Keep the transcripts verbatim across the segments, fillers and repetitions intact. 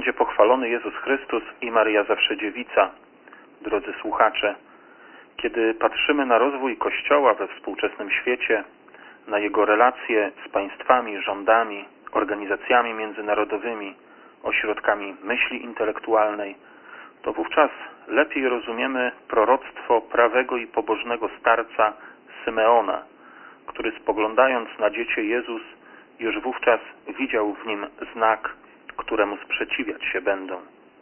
będzie pochwalony Jezus Chrystus i Maryja Zawsze Dziewica. Drodzy słuchacze, kiedy patrzymy na rozwój Kościoła we współczesnym świecie, na jego relacje z państwami, rządami, organizacjami międzynarodowymi, ośrodkami myśli intelektualnej, to wówczas lepiej rozumiemy proroctwo prawego i pobożnego starca Symeona, który spoglądając na dziecię Jezus już wówczas widział w nim znak, któremu sprzeciwiać się będą.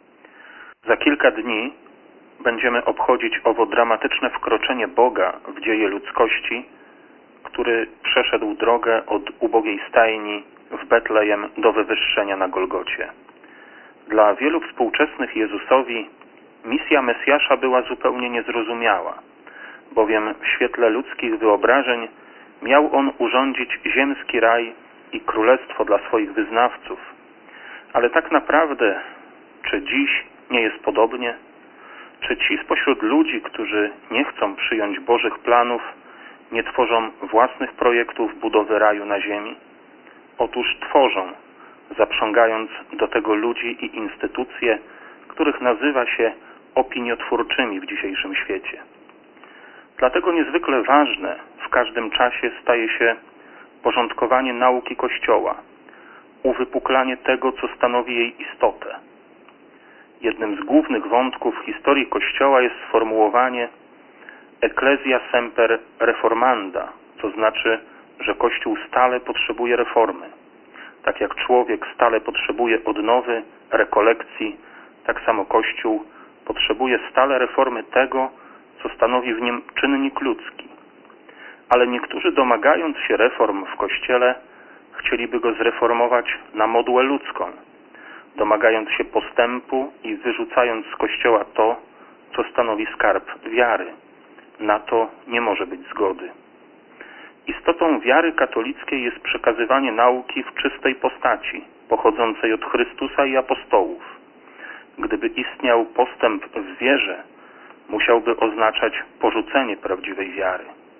Za kilka dni będziemy obchodzić owo dramatyczne wkroczenie Boga w dzieje ludzkości, który przeszedł drogę od ubogiej stajni w Betlejem do wywyższenia na Golgocie. Dla wielu współczesnych Jezusowi misja Mesjasza była zupełnie niezrozumiała, bowiem w świetle ludzkich wyobrażeń miał on urządzić ziemski raj i królestwo dla swoich wyznawców. Ale tak naprawdę, czy dziś nie jest podobnie? Czy ci spośród ludzi, którzy nie chcą przyjąć Bożych planów, nie tworzą własnych projektów budowy raju na ziemi? Otóż tworzą, zaprzągając do tego ludzi i instytucje, których nazywa się opiniotwórczymi w dzisiejszym świecie. Dlatego niezwykle ważne w każdym czasie staje się porządkowanie nauki Kościoła, uwypuklanie tego, co stanowi jej istotę. Jednym z głównych wątków historii Kościoła jest sformułowanie Ecclesia semper reformanda, co znaczy, że Kościół stale potrzebuje reformy. Tak jak człowiek stale potrzebuje odnowy, rekolekcji, tak samo Kościół potrzebuje stale reformy tego, co stanowi w nim czynnik ludzki. Ale niektórzy, domagając się reform w Kościele, chcieliby go zreformować na modłę ludzką, domagając się postępu i wyrzucając z Kościoła to, co stanowi skarb wiary. Na to nie może być zgody. Istotą wiary katolickiej jest przekazywanie nauki w czystej postaci, pochodzącej od Chrystusa i apostołów. Gdyby istniał postęp w wierze, musiałby oznaczać porzucenie prawdziwej wiary.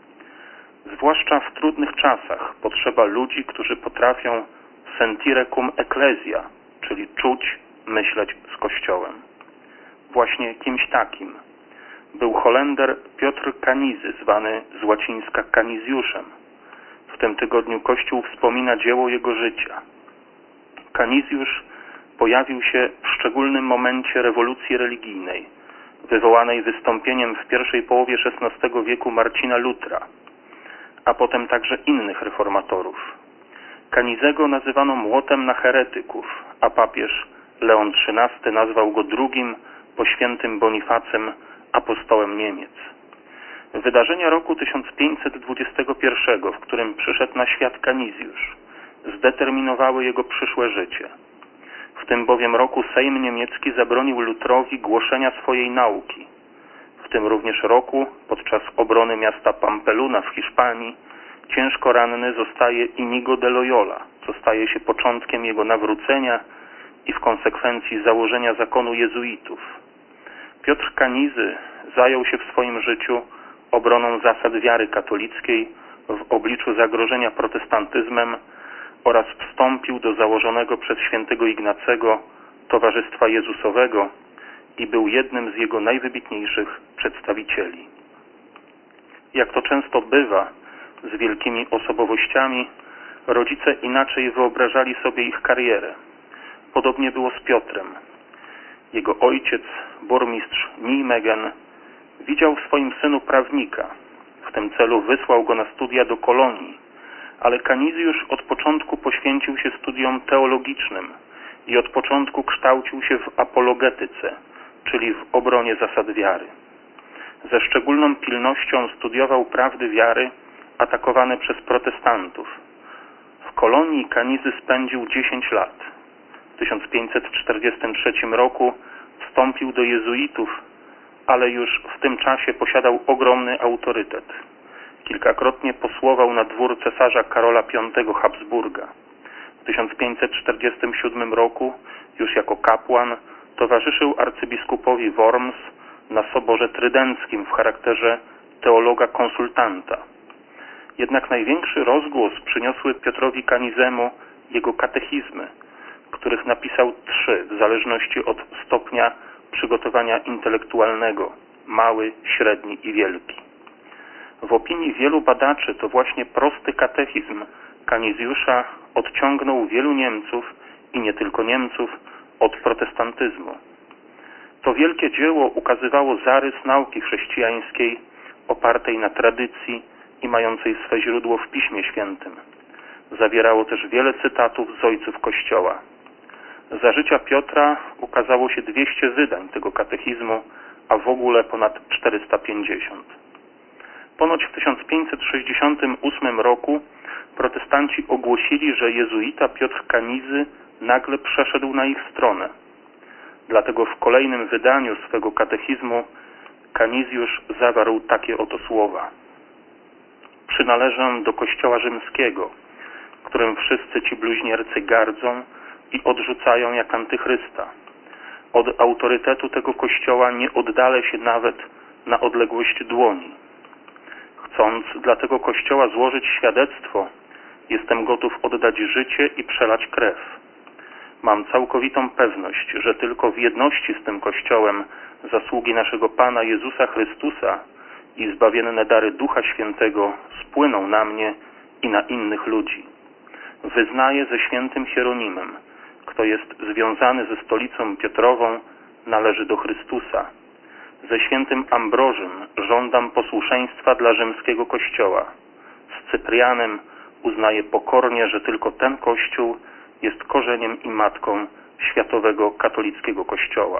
Zwłaszcza w trudnych czasach potrzeba ludzi, którzy potrafią sentire cum ecclesia, czyli czuć, myśleć z Kościołem. Właśnie kimś takim był Holender Piotr Kanizy, zwany z łacińska Kanizjuszem. W tym tygodniu Kościół wspomina dzieło jego życia. Kanizjusz pojawił się w szczególnym momencie rewolucji religijnej, wywołanej wystąpieniem w pierwszej połowie szesnastego wieku Marcina Lutra, a potem także innych reformatorów. Kanizego nazywano młotem na heretyków, a papież Leon trzynasty nazwał go drugim po świętym Bonifacym apostołem Niemiec. Wydarzenia roku tysiąc pięćset dwudziestego pierwszego, w którym przyszedł na świat Kanizjusz, zdeterminowały jego przyszłe życie. W tym bowiem roku Sejm niemiecki zabronił Lutrowi głoszenia swojej nauki. W tym również roku, podczas obrony miasta Pampeluna w Hiszpanii, ciężko ranny zostaje Inigo de Loyola, co staje się początkiem jego nawrócenia i w konsekwencji założenia zakonu jezuitów. Piotr Kanizy zajął się w swoim życiu obroną zasad wiary katolickiej w obliczu zagrożenia protestantyzmem oraz wstąpił do założonego przez świętego Ignacego Towarzystwa Jezusowego i był jednym z jego najwybitniejszych przedstawicieli. Jak to często bywa z wielkimi osobowościami, rodzice inaczej wyobrażali sobie ich karierę. Podobnie było z Piotrem. Jego ojciec, burmistrz Nijmegen, widział w swoim synu prawnika. W tym celu wysłał go na studia do Kolonii, ale Kanizjusz od początku poświęcił się studiom teologicznym i od początku kształcił się w apologetyce, czyli w obronie zasad wiary. Ze szczególną pilnością studiował prawdy wiary atakowane przez protestantów. W Kolonii Kanizy spędził dziesięć lat. W tysiąc pięćset czterdziestym trzecim roku wstąpił do jezuitów, ale już w tym czasie posiadał ogromny autorytet. Kilkakrotnie posłował na dwór cesarza Karola piątego Habsburga. W tysiąc pięćset czterdziestym siódmym roku, już jako kapłan, towarzyszył arcybiskupowi Worms na Soborze Trydenckim w charakterze teologa-konsultanta. Jednak największy rozgłos przyniosły Piotrowi Kanizemu jego katechizmy, których napisał trzy w zależności od stopnia przygotowania intelektualnego: mały, średni i wielki. W opinii wielu badaczy to właśnie prosty katechizm Kanizjusza odciągnął wielu Niemców i nie tylko Niemców od protestantyzmu. To wielkie dzieło ukazywało zarys nauki chrześcijańskiej opartej na tradycji i mającej swe źródło w Piśmie Świętym. Zawierało też wiele cytatów z ojców Kościoła. Za życia Piotra ukazało się dwieście wydań tego katechizmu, a w ogóle ponad czterysta pięćdziesiąt. Ponoć w tysiąc pięćset sześćdziesiątym ósmym roku protestanci ogłosili, że jezuita Piotr Kanizy nagle przeszedł na ich stronę. Dlatego w kolejnym wydaniu swego katechizmu Kanizjusz zawarł takie oto słowa: przynależę do Kościoła rzymskiego, którym wszyscy ci bluźniercy gardzą i odrzucają jak antychrysta. Od autorytetu tego Kościoła nie oddalę się nawet na odległość dłoni. Chcąc dla tego Kościoła złożyć świadectwo, jestem gotów oddać życie i przelać krew. Mam całkowitą pewność, że tylko w jedności z tym Kościołem zasługi naszego Pana Jezusa Chrystusa i zbawienne dary Ducha Świętego spłyną na mnie i na innych ludzi. Wyznaję ze świętym Hieronimem: kto jest związany ze stolicą Piotrową, należy do Chrystusa. Ze świętym Ambrożym żądam posłuszeństwa dla rzymskiego Kościoła. Z Cyprianem uznaję pokornie, że tylko ten Kościół jest korzeniem i matką światowego katolickiego Kościoła.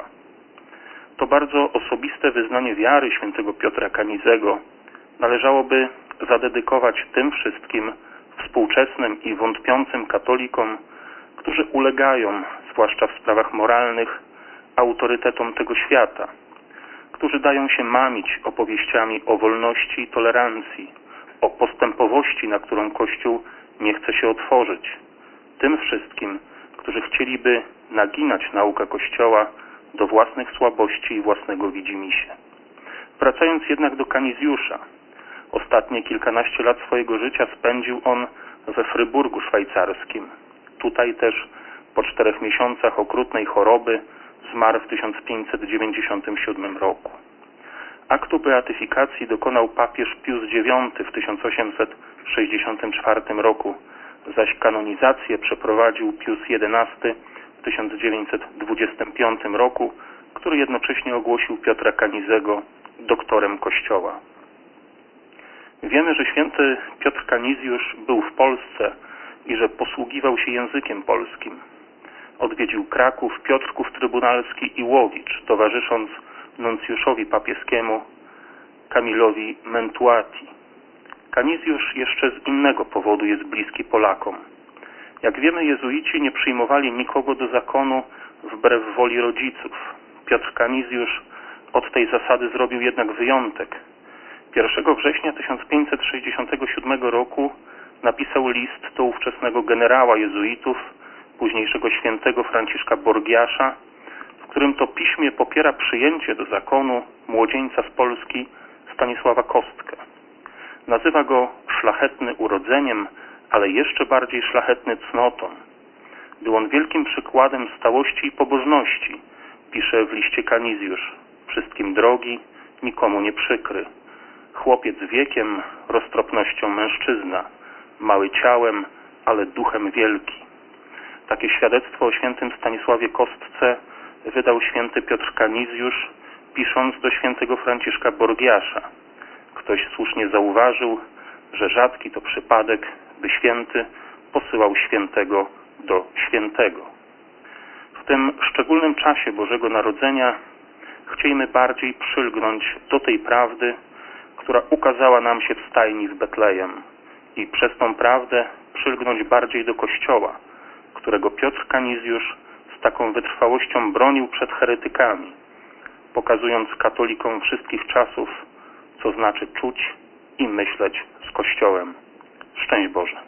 To bardzo osobiste wyznanie wiary świętego Piotra Kanizego należałoby zadedykować tym wszystkim współczesnym i wątpiącym katolikom, którzy ulegają, zwłaszcza w sprawach moralnych, autorytetom tego świata, którzy dają się mamić opowieściami o wolności i tolerancji, o postępowości, na którą Kościół nie chce się otworzyć. Tym wszystkim, którzy chcieliby naginać naukę Kościoła do własnych słabości i własnego widzimisię. Wracając jednak do Kanizjusza, ostatnie kilkanaście lat swojego życia spędził on we Fryburgu szwajcarskim. Tutaj też po czterech miesiącach okrutnej choroby zmarł w tysiąc pięćset dziewięćdziesiątym siódmym roku. Aktu beatyfikacji dokonał papież Pius dziewiąty w tysiąc osiemset sześćdziesiątym czwartym roku, zaś kanonizację przeprowadził Pius jedenasty w tysiąc dziewięćset dwudziestym piątym roku, który jednocześnie ogłosił Piotra Kanizego doktorem Kościoła. Wiemy, że święty Piotr Kanizjusz był w Polsce i że posługiwał się językiem polskim. Odwiedził Kraków, Piotrków Trybunalski i Łowicz, towarzysząc nuncjuszowi papieskiemu Kamilowi Mentuati. Kanizjusz jeszcze z innego powodu jest bliski Polakom. Jak wiemy, jezuici nie przyjmowali nikogo do zakonu wbrew woli rodziców. Piotr Kanizjusz od tej zasady zrobił jednak wyjątek. pierwszego września tysiąc pięćset sześćdziesiątego siódmego roku napisał list do ówczesnego generała jezuitów, późniejszego świętego Franciszka Borgiasza, w którym to piśmie popiera przyjęcie do zakonu młodzieńca z Polski Stanisława Kostkę. Nazywa go szlachetny urodzeniem, ale jeszcze bardziej szlachetny cnotą. Był on wielkim przykładem stałości i pobożności, pisze w liście Kanizjusz, wszystkim drogi, nikomu nie przykry. Chłopiec wiekiem, roztropnością mężczyzna, mały ciałem, ale duchem wielki. Takie świadectwo o świętym Stanisławie Kostce wydał święty Piotr Kanizjusz, pisząc do świętego Franciszka Borgiasza. Ktoś słusznie zauważył, że rzadki to przypadek, by święty posyłał świętego do świętego. W tym szczególnym czasie Bożego Narodzenia chciejmy bardziej przylgnąć do tej prawdy, która ukazała nam się w stajni w Betlejem, i przez tą prawdę przylgnąć bardziej do Kościoła, którego Piotr Kanizjusz z taką wytrwałością bronił przed heretykami, pokazując katolikom wszystkich czasów, co znaczy czuć i myśleć z Kościołem. Szczęść Boże.